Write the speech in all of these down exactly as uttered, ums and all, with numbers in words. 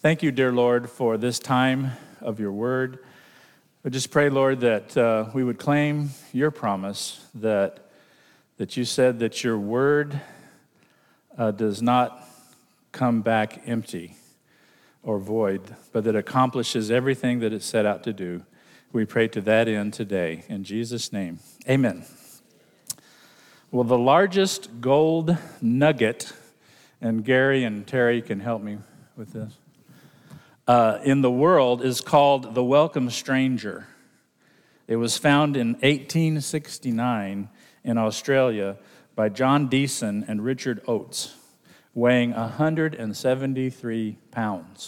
Thank you, dear Lord, for this time of your word. I just pray, Lord, that uh, we would claim your promise that that you said that your word uh, does not come back empty or void, but that accomplishes everything that it set out to do. We pray to that end today. In Jesus' name, amen. Well, the largest gold nugget, and Gary and Terry can help me with this, uh, in the world is called the Welcome Stranger. It was found in eighteen sixty-nine in Australia by John Deason and Richard Oates, weighing one hundred seventy-three pounds.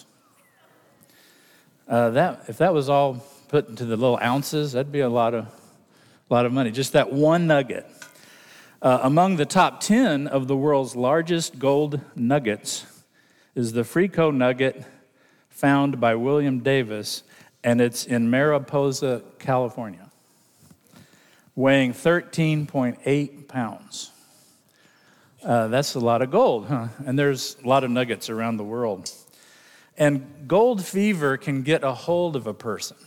Uh, that if that was all put into the little ounces, that'd be a lot of, a lot of money. Just that one nugget. Uh, among the top ten of the world's largest gold nuggets is the Frico nugget found by William Davis, and it's in Mariposa, California, weighing thirteen point eight pounds. Uh, that's a lot of gold, huh? And there's a lot of nuggets around the world. And gold fever can get a hold of a person.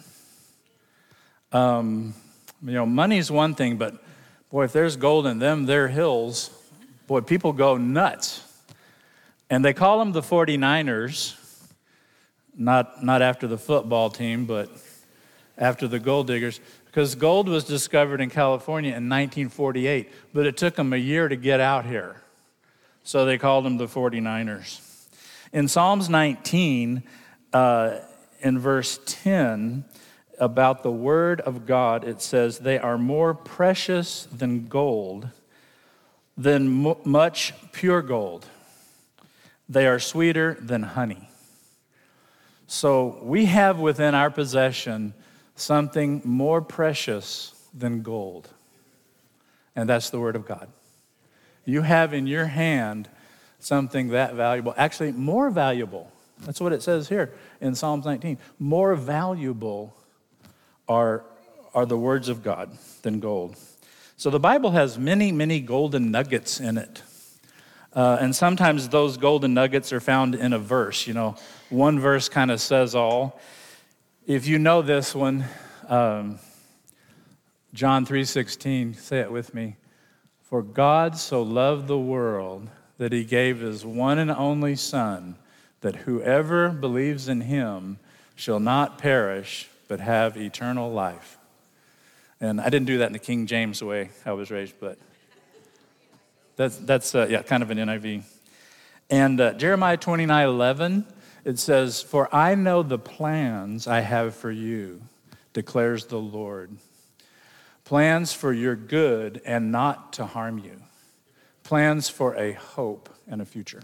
Um, you know, money's one thing, but boy, if there's gold in them, their hills, boy, people go nuts. And they call them the forty-niners, not, not after the football team, but after the gold diggers, because gold was discovered in California in nineteen forty-eight, but it took them a year to get out here. So they called them the forty-niners. In Psalms nineteen, uh, in verse ten, about the word of God, it says, they are more precious than gold, than m- much pure gold. They are sweeter than honey. So we have within our possession something more precious than gold, and that's the word of God. You have in your hand something that valuable, actually more valuable. That's what it says here in Psalms nineteen. More valuable are, are the words of God than gold. So the Bible has many, many golden nuggets in it. Uh, and sometimes those golden nuggets are found in a verse. You know, one verse kind of says all. If you know this one, um, John three sixteen, say it with me. For God so loved the world that he gave his one and only Son, that whoever believes in him shall not perish, but have eternal life. And I didn't do that in the King James way I was raised, but that's, that's uh, yeah, kind of an N I V. And uh, Jeremiah twenty-nine eleven, it says, for I know the plans I have for you, declares the Lord. Plans for your good and not to harm you. Plans for a hope and a future.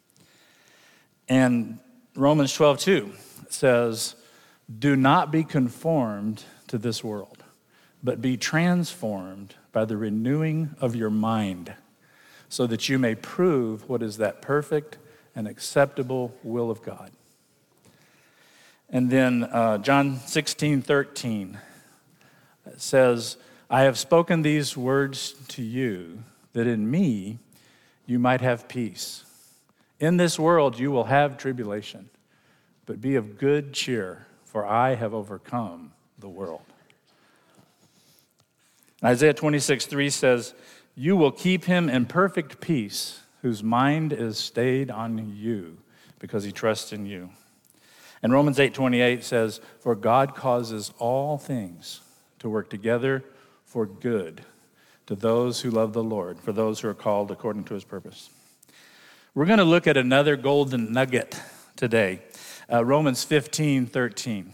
And Romans twelve two says, do not be conformed to this world, but be transformed by the renewing of your mind, so that you may prove what is that perfect and acceptable will of God. And then uh, John sixteen thirteen says, I have spoken these words to you, that in me you might have peace. In this world you will have tribulation, but be of good cheer, for I have overcome the world. Isaiah twenty-six three says, you will keep him in perfect peace, whose mind is stayed on you, because he trusts in you. And Romans eight twenty-eight says, for God causes all things to work together for good to those who love the Lord, for those who are called according to his purpose. We're going to look at another golden nugget today, uh, Romans fifteen thirteen.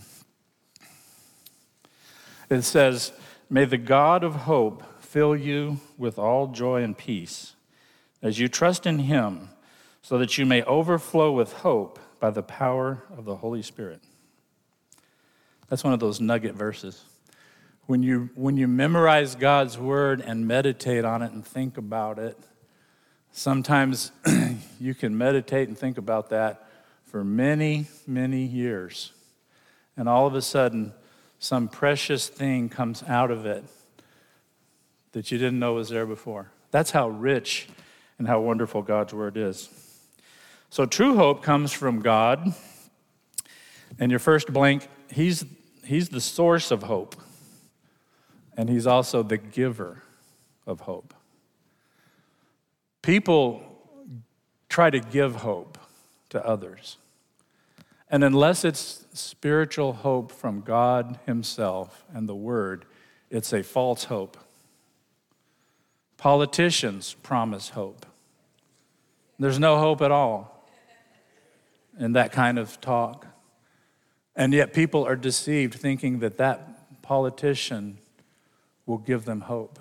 It says, may the God of hope fill you with all joy and peace as you trust in him, so that you may overflow with hope by the power of the Holy Spirit. That's one of those nugget verses. When you, when you memorize God's word and meditate on it and think about it, sometimes you can meditate and think about that for many, many years. And all of a sudden, some precious thing comes out of it that you didn't know was there before. That's how rich and how wonderful God's word is. So true hope comes from God, And your first blank, he's, he's the source of hope. And he's also the giver of hope. People try to give hope to others. And unless it's spiritual hope from God himself and the Word, it's a false hope. Politicians promise hope. There's no hope at all in that kind of talk. And yet people are deceived thinking that that politician will give them hope.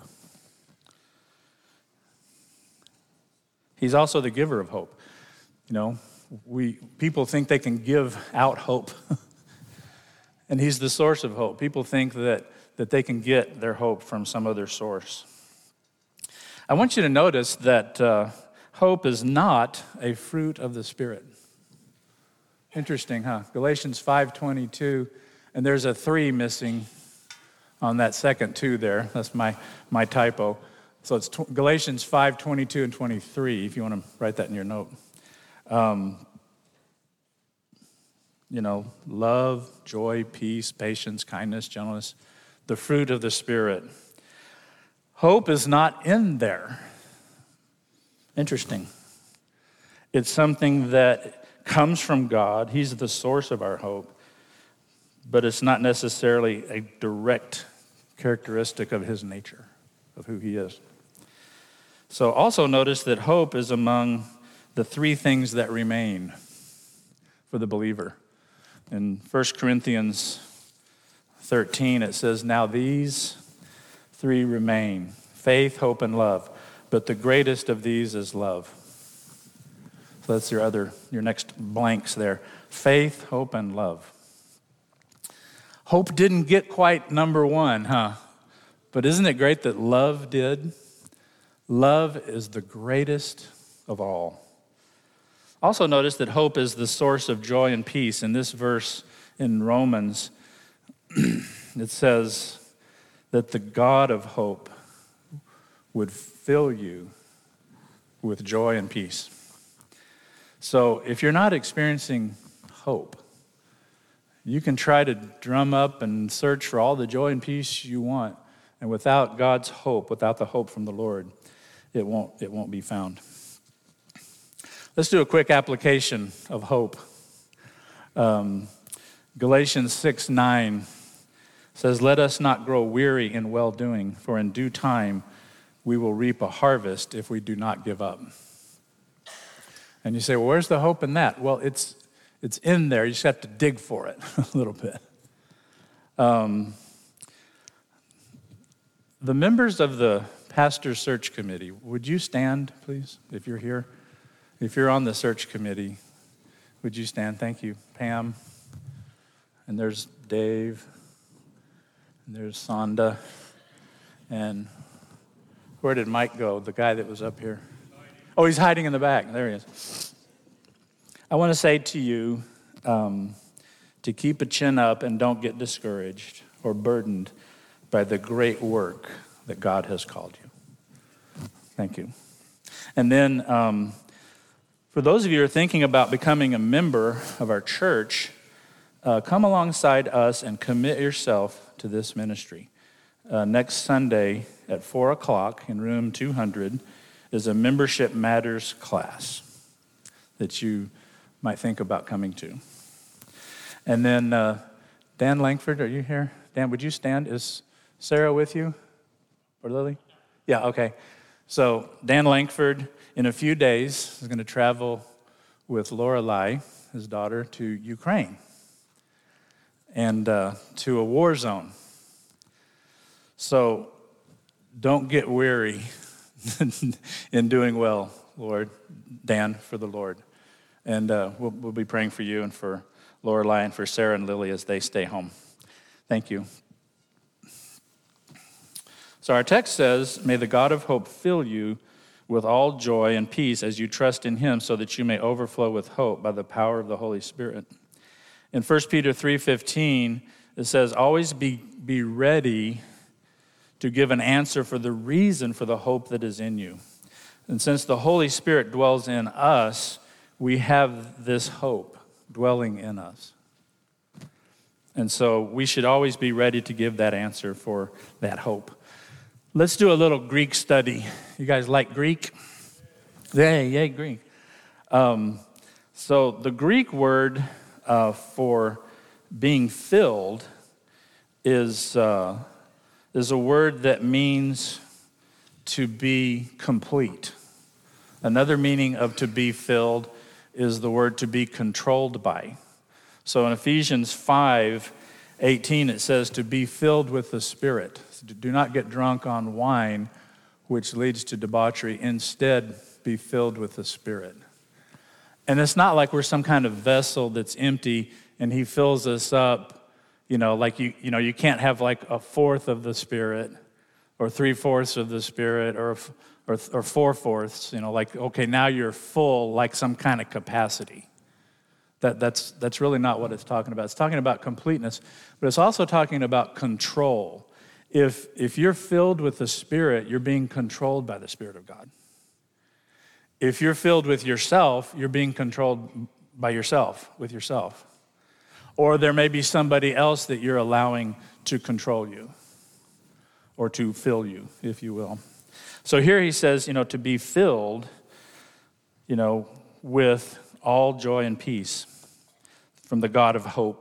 He's also the giver of hope. You know, we people think they can give out hope. And he's the source of hope. People think that, that they can get their hope from some other source. I want you to notice that uh, hope is not a fruit of the Spirit. Interesting, huh? Galatians five twenty-two, and there's a three missing on that second two there. That's my, my typo. So it's tw- Galatians five twenty-two and twenty-three, if you want to write that in your note. Um, you know, love, joy, peace, patience, kindness, gentleness, the fruit of the Spirit. Hope is not in there. Interesting. It's something that comes from God. He's the source of our hope, but it's not necessarily a direct characteristic of his nature, of who he is. So also notice that hope is among the three things that remain for the believer. In First Corinthians thirteen, it says, now these three remain, faith, hope, and love. But the greatest of these is love. So that's your other, your next blanks there. Faith, hope, and love. Hope didn't get quite number one, huh? But isn't it great that love did? Love is the greatest of all. Also notice that hope is the source of joy and peace. In this verse in Romans, it says that the God of hope would fill you with joy and peace. So if you're not experiencing hope, you can try to drum up and search for all the joy and peace you want, and without God's hope, without the hope from the Lord, it won't, it won't be found. Let's do a quick application of hope. Um, Galatians six nine says, let us not grow weary in well-doing, for in due time we will reap a harvest if we do not give up. And you say, well, where's the hope in that? Well, it's it's in there. You just have to dig for it a little bit. Um, the members of the Pastor's Search Committee, would you stand, please, if you're here? If you're on the search committee, would you stand? Thank you, Pam. And there's Dave. And there's Sonda. And where did Mike go, the guy that was up here? Oh, he's hiding in the back. There he is. I want to say to you um, to keep a chin up and don't get discouraged or burdened by the great work that God has called you. Thank you. And then um, for those of you who are thinking about becoming a member of our church, uh, come alongside us and commit yourself to this ministry. Uh, next Sunday at four o'clock in room two hundred is a Membership Matters class that you might think about coming to. And then uh, Dan Langford, are you here? Dan, would you stand? Is Sarah with you? Or Lily? Yeah, okay. So Dan Langford, in a few days, is going to travel with Lorelei, his daughter, to Ukraine and uh, to a war zone. So don't get weary in doing well, Lord, Dan, for the Lord. And uh, we'll, we'll be praying for you and for Lorelei and for Sarah and Lily as they stay home. Thank you. So our text says, may the God of hope fill you with all joy and peace as you trust in him, so that you may overflow with hope by the power of the Holy Spirit. In First Peter three fifteen, it says, always be, be ready to give an answer for the reason for the hope that is in you. And since the Holy Spirit dwells in us, we have this hope dwelling in us. And so we should always be ready to give that answer for that hope. Let's do a little Greek study. You guys like Greek? Yay, yay, Greek. Um, so the Greek word uh, for being filled is, uh, is a word that means to be complete. Another meaning of to be filled is the word to be controlled by. So in Ephesians five eighteen, it says to be filled with the Spirit. Do not get drunk on wine, which leads to debauchery. Instead, be filled with the Spirit. And it's not like we're some kind of vessel that's empty and he fills us up, you know, like you, you know, you can't have like a fourth of the Spirit or three-fourths of the Spirit or, or, or four-fourths, you know, like, okay, now you're full like some kind of capacity. That, that's, that's really not what it's talking about. It's talking about completeness, but it's also talking about control. If, if you're filled with the Spirit, you're being controlled by the Spirit of God. If you're filled with yourself, you're being controlled by yourself, with yourself. Or there may be somebody else that you're allowing to control you or to fill you, if you will. So here he says, you know, to be filled, you know, with all joy and peace from the God of hope.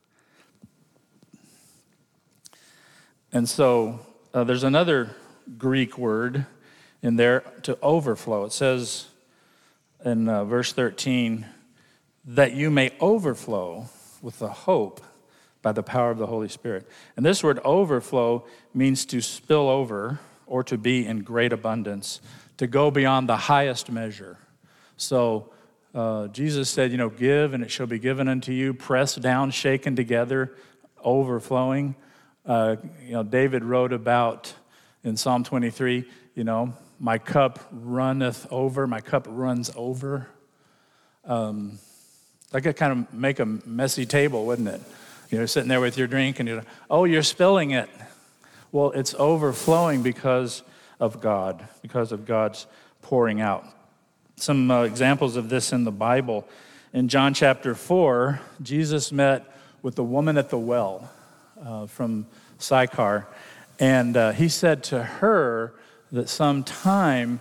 And so uh, there's another Greek word in there, to overflow. It says in uh, verse thirteen, that you may overflow with the hope by the power of the Holy Spirit. And this word overflow means to spill over or to be in great abundance, to go beyond the highest measure. So uh, Jesus said, you know, give and it shall be given unto you, pressed down, shaken together, overflowing. Uh, you know, David wrote about in Psalm twenty-three, you know, my cup runneth over, my cup runs over. Um, that could kind of make a messy table, wouldn't it? You know, sitting there with your drink and you're, oh, you're spilling it. Well, it's overflowing because of God, because of God's pouring out. Some uh, examples of this in the Bible. In John chapter four, Jesus met with the woman at the well uh, from Sychar, and uh, he said to her that sometime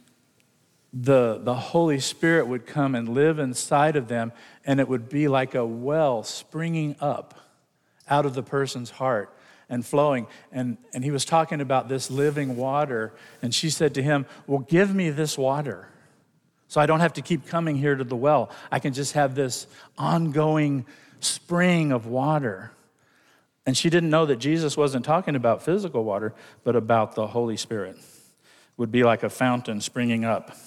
the, the Holy Spirit would come and live inside of them, and it would be like a well springing up out of the person's heart and flowing. And, and he was talking about this living water, and she said to him, well, give me this water so I don't have to keep coming here to the well. I can just have this ongoing spring of water. And she didn't know that Jesus wasn't talking about physical water, but about the Holy Spirit. It would be like a fountain springing up.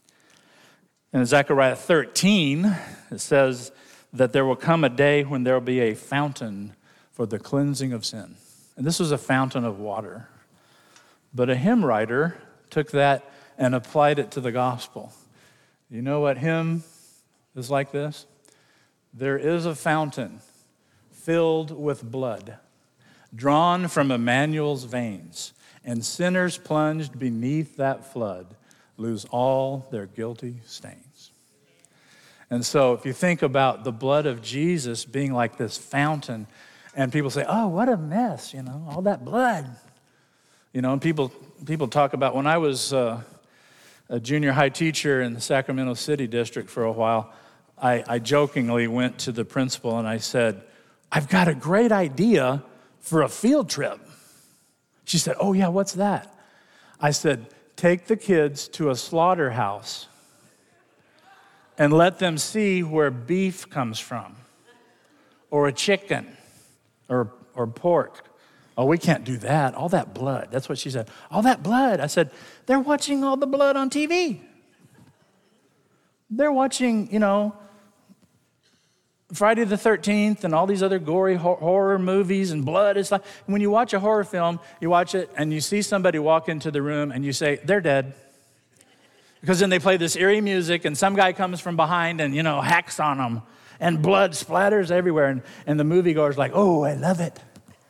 And in Zechariah thirteen, it says that there will come a day when there will be a fountain for the cleansing of sin. And this was a fountain of water. But a hymn writer took that and applied it to the gospel. You know what hymn is like this? There is a fountain filled with blood, drawn from Emmanuel's veins, and sinners plunged beneath that flood lose all their guilty stains. And so if you think about the blood of Jesus being like this fountain, and people say, oh, what a mess, you know, all that blood. You know, and people people talk about, when I was uh, a junior high teacher in the Sacramento City District for a while, I, I jokingly went to the principal and I said, I've got a great idea for a field trip. She said, oh yeah, what's that? I said, take the kids to a slaughterhouse and let them see where beef comes from, or a chicken, or or pork. Oh, we can't do that. All that blood. That's what she said. All that blood. I said, they're watching all the blood on T V. They're watching, you know, Friday the thirteenth and all these other gory horror movies and blood. It's like when you watch a horror film, you watch it and you see somebody walk into the room and you say, they're dead. Because then they play this eerie music and some guy comes from behind and, you know, hacks on them and blood splatters everywhere. And, and the moviegoer's like, oh, I love it.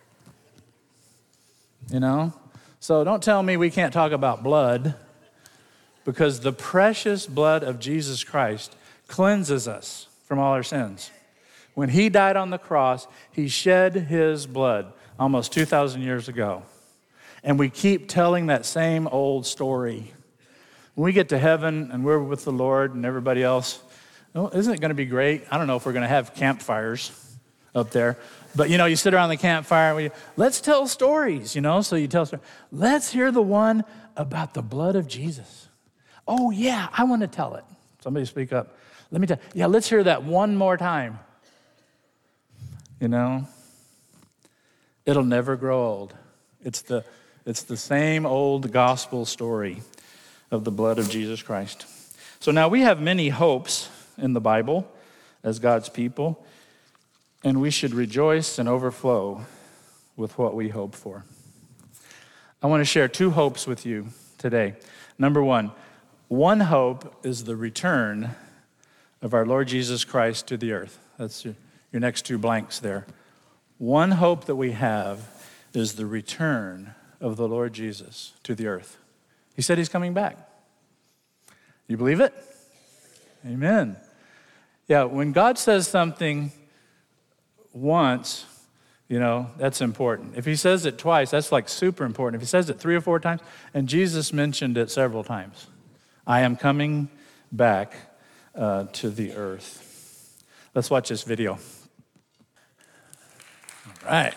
You know? So don't tell me we can't talk about blood, because the precious blood of Jesus Christ cleanses us from all our sins. When he died on the cross, he shed his blood almost two thousand years ago. And we keep telling that same old story. When we get to heaven and we're with the Lord and everybody else, oh, isn't it going to be great? I don't know if we're going to have campfires up there. But, you know, you sit around the campfire and we, let's tell stories, you know. So you tell stories. Let's hear the one about the blood of Jesus. Oh, yeah, I want to tell it. Somebody speak up. Let me tell you. Yeah, let's hear that one more time. You know, it'll never grow old. It's the, it's the same old gospel story of the blood of Jesus Christ. So now we have many hopes in the Bible as God's people, and we should rejoice and overflow with what we hope for. I want to share two hopes with you today. Number one, one hope is the return of our Lord Jesus Christ to the earth. That's your, your next two blanks there. One hope that we have is the return of the Lord Jesus to the earth. He said he's coming back. You believe it? Amen. Yeah, when God says something once, you know, that's important. If he says it twice, that's like super important. If he says it three or four times, and Jesus mentioned it several times, I am coming back uh, to the earth. Let's watch this video. All right.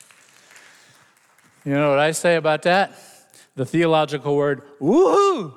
You know what I say about that? The theological word, woohoo!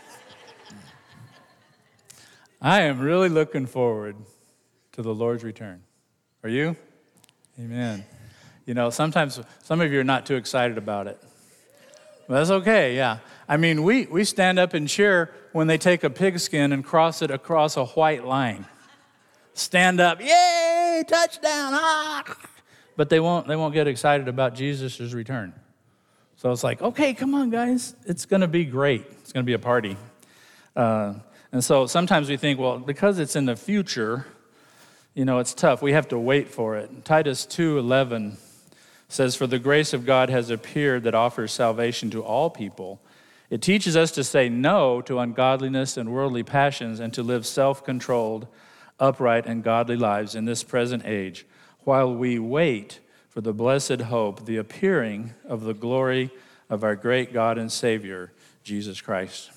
I am really looking forward to the Lord's return. Are you? Amen. You know, sometimes some of you are not too excited about it. Well, that's okay, yeah. I mean, we, we stand up and cheer when they take a pigskin and cross it across a white line. Stand up, yay, touchdown, ah! But they won't, they won't get excited about Jesus' return. So it's like, okay, come on, guys. It's going to be great. It's going to be a party. Uh, and so sometimes we think, well, because it's in the future, you know, it's tough. We have to wait for it. Titus two eleven says, for the grace of God has appeared that offers salvation to all people. It teaches us to say no to ungodliness and worldly passions and to live self-controlled, upright, and godly lives in this present age, while we wait for the blessed hope, the appearing of the glory of our great God and Savior, Jesus Christ.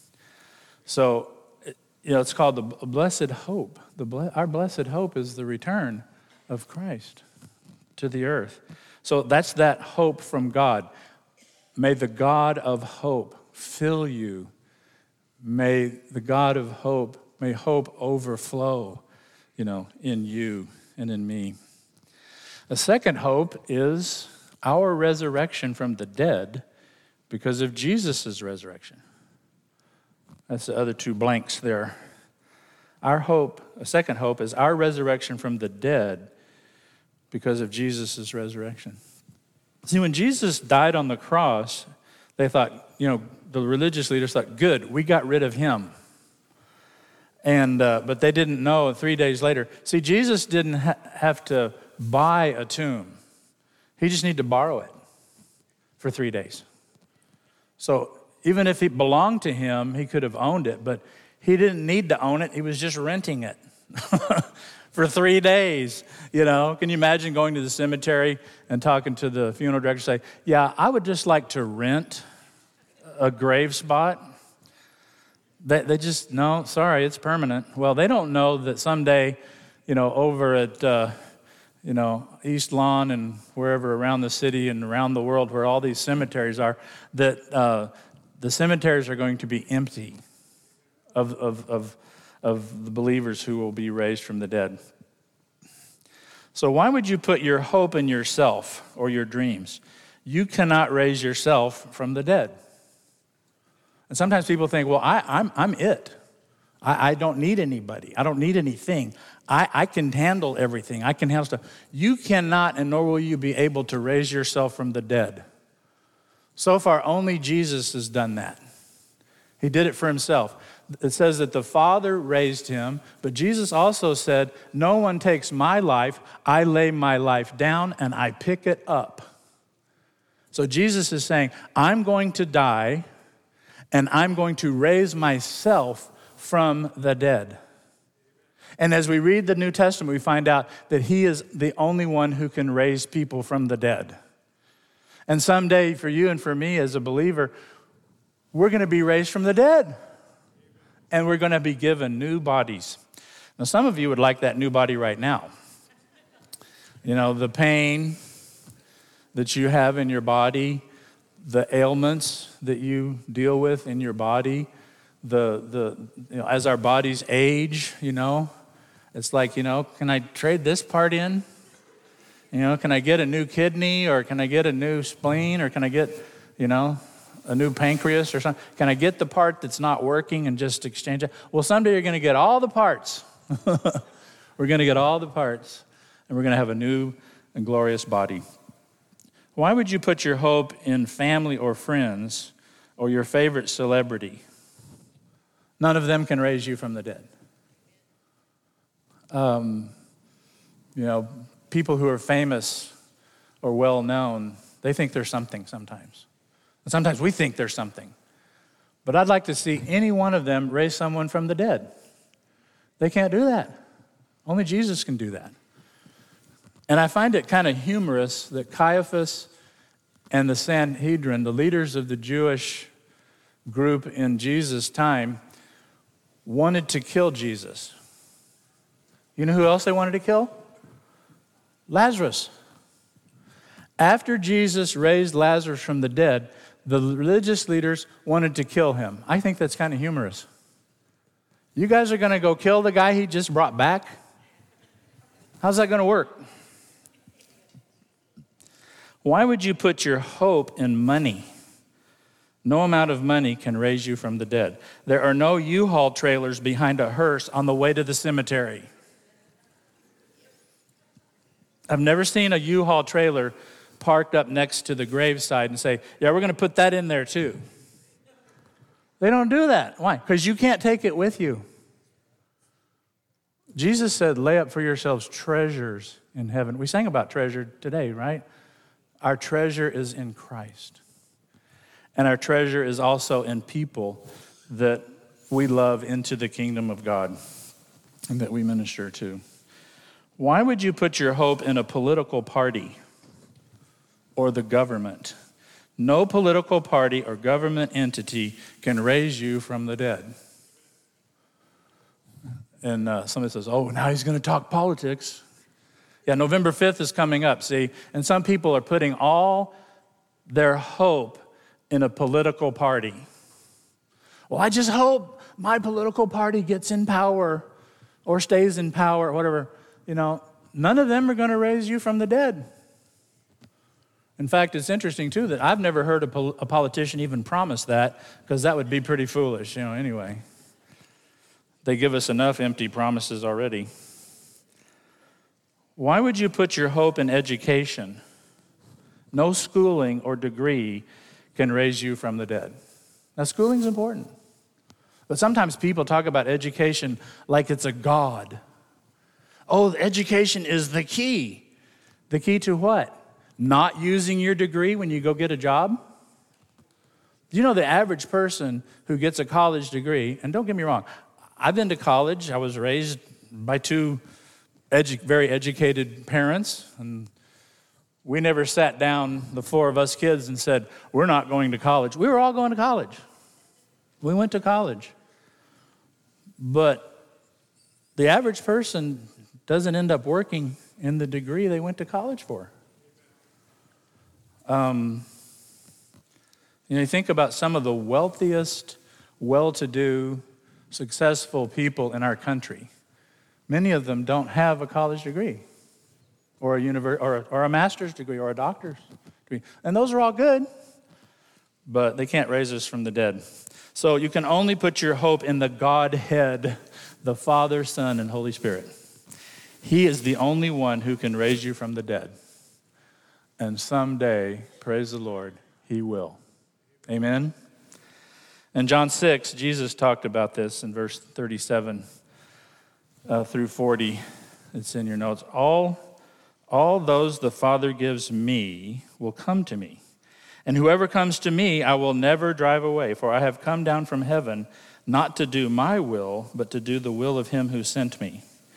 So, you know, it's called the blessed hope. The ble- our blessed hope is the return of Christ to the earth. So that's that hope from God. May the God of hope fill you. May the God of hope, may hope overflow, you know, in you and in me. The second hope is our resurrection from the dead because of Jesus' resurrection. That's the other two blanks there. Our hope, a second hope, is our resurrection from the dead because of Jesus' resurrection. See, when Jesus died on the cross, they thought, you know, the religious leaders thought, good, we got rid of him. And uh, but they didn't know three days later. See, Jesus didn't ha- have to buy a tomb. He just needed to borrow it for three days. So even if it belonged to him, he could have owned it, but he didn't need to own it. He was just renting it for three days. You know, can you imagine going to the cemetery and talking to the funeral director, say, yeah, I would just like to rent a grave spot. They, they just, no, sorry, it's permanent. Well, they don't know that someday, you know, over at, uh, you know, East Lawn and wherever around the city and around the world where all these cemeteries are, that uh, the cemeteries are going to be empty of, of, of, of the believers who will be raised from the dead. So why would you put your hope in yourself or your dreams? You cannot raise yourself from the dead. And sometimes people think, well, I, I'm, I'm it. I, I don't need anybody. I don't need anything. I, I can handle everything. I can handle stuff. You cannot, and nor will you be able to raise yourself from the dead. So far, only Jesus has done that. He did it for himself. It says that the Father raised him, but Jesus also said, no one takes my life. I lay my life down and I pick it up. So Jesus is saying, I'm going to die and I'm going to raise myself from the dead. And as we read the New Testament, we find out that he is the only one who can raise people from the dead. And someday, for you and for me as a believer, we're going to be raised from the dead. And we're going to be given new bodies. Now, some of you would like that new body right now. You know, the pain that you have in your body, the ailments that you deal with in your body, the the you know, as our bodies age, you know, it's like, you know, can I trade this part in? You know, can I get a new kidney, or can I get a new spleen, or can I get, you know, a new pancreas or something? Can I get the part that's not working and just exchange it? Well, someday you're going to get all the parts. We're going to get all the parts, and we're going to have a new and glorious body. Why would you put your hope in family or friends or your favorite celebrity? None of them can raise you from the dead. Um, you know, people who are famous or well-known, they think they're something sometimes. And sometimes we think they're something. But I'd like to see any one of them raise someone from the dead. They can't do that. Only Jesus can do that. And I find it kind of humorous that Caiaphas and the Sanhedrin, the leaders of the Jewish group in Jesus' time, wanted to kill Jesus. You know who else they wanted to kill? Lazarus. After Jesus raised Lazarus from the dead, the religious leaders wanted to kill him. I think that's kind of humorous. You guys are going to go kill the guy he just brought back? How's that going to work? Why would you put your hope in money? No amount of money can raise you from the dead. There are no U-Haul trailers behind a hearse on the way to the cemetery. I've never seen a U-Haul trailer parked up next to the graveside and say, yeah, we're going to put that in there too. They don't do that. Why? Because you can't take it with you. Jesus said, lay up for yourselves treasures in heaven. We sang about treasure today, right? Our treasure is in Christ. And our treasure is also in people that we love into the kingdom of God and that we minister to. Why would you put your hope in a political party or the government? No political party or government entity can raise you from the dead. And uh, somebody says, oh, now he's going to talk politics. Yeah, November fifth is coming up, see? And some people are putting all their hope in a political party. Well, I just hope my political party gets in power or stays in power or whatever. You know, none of them are going to raise you from the dead. In fact, it's interesting, too, that I've never heard a, pol- a politician even promise that, because that would be pretty foolish, you know, anyway. They give us enough empty promises already. Why would you put your hope in education? No schooling or degree can raise you from the dead. Now, schooling's important. But sometimes people talk about education like it's a god. Oh, education is the key. The key to what? Not using your degree when you go get a job? Do you know the average person who gets a college degree, and don't get me wrong, I've been to college. I was raised by two edu- very educated parents, and we never sat down, the four of us kids, and said, we're not going to college. We were all going to college. We went to college. But the average person doesn't end up working in the degree they went to college for. Um, you know, you think about some of the wealthiest, well-to-do, successful people in our country. Many of them don't have a college degree or a univer- or, a, or a master's degree or a doctor's degree. And those are all good, but they can't raise us from the dead. So you can only put your hope in the Godhead, the Father, Son, and Holy Spirit. He is the only one who can raise you from the dead. And someday, praise the Lord, he will. Amen? In John six, Jesus talked about this in verse thirty-seven uh, through forty. It's in your notes. All, all those the Father gives me will come to me. And whoever comes to me, I will never drive away. For I have come down from heaven not to do my will, but to do the will of him who sent me.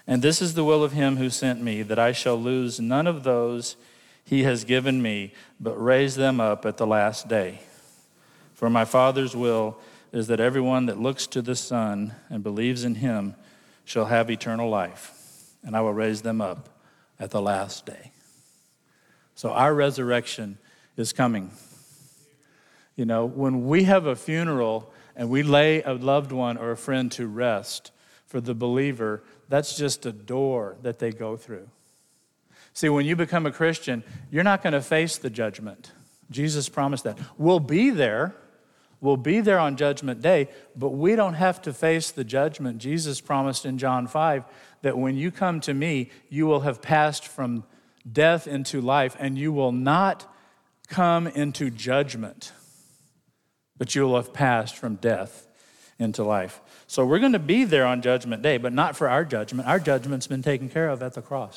And this is the will of him who sent me, that I shall lose none of those he has given me, but raise them up at the last day. For my Father's will is that everyone that looks to the Son and believes in him shall have eternal life, and I will raise them up at the last day. So our resurrection is coming. You know, when we have a funeral and we lay a loved one or a friend to rest, for the believer, that's just a door that they go through. See, when you become a Christian, you're not going to face the judgment. Jesus promised that. We'll be there. We'll be there on Judgment Day, but we don't have to face the judgment. Jesus promised in John five that when you come to me, you will have passed from death into life, and you will not come into judgment, but you will have passed from death into life. So we're going to be there on Judgment Day, but not for our judgment. Our judgment's been taken care of at the cross.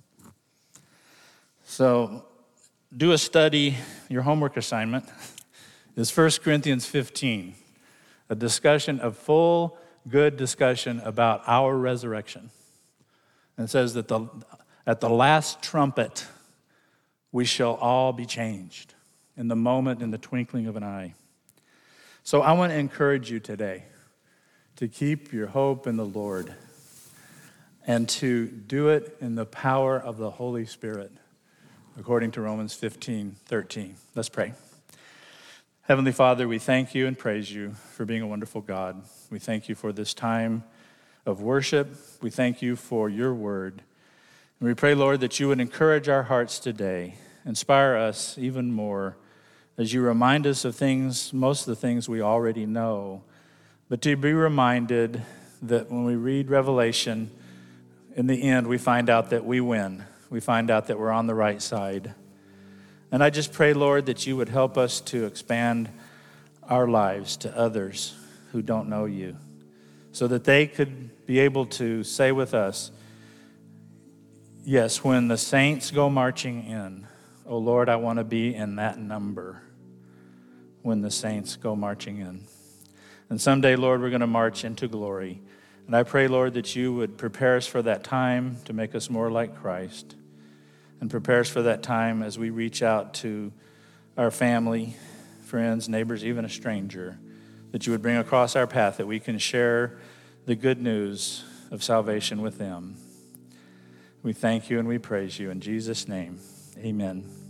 So do a study. Your homework assignment is First Corinthians fifteen, a discussion, a full, good discussion about our resurrection. And it says that the, at the last trumpet, we shall all be changed in the moment, in the twinkling of an eye. So I want to encourage you today to keep your hope in the Lord and to do it in the power of the Holy Spirit, according to Romans fifteen thirteen. Let's pray. Heavenly Father, we thank you and praise you for being a wonderful God. We thank you for this time of worship. We thank you for your word. And we pray, Lord, that you would encourage our hearts today, inspire us even more as you remind us of things, most of the things we already know, but to be reminded that when we read Revelation, in the end, we find out that we win. We find out that we're on the right side. And I just pray, Lord, that you would help us to expand our lives to others who don't know you, so that they could be able to say with us, yes, when the saints go marching in, oh Lord, I want to be in that number when the saints go marching in. And someday, Lord, we're going to march into glory. And I pray, Lord, that you would prepare us for that time to make us more like Christ, and prepare us for that time as we reach out to our family, friends, neighbors, even a stranger, that you would bring across our path, that we can share the good news of salvation with them. We thank you and we praise you. In Jesus' name, amen.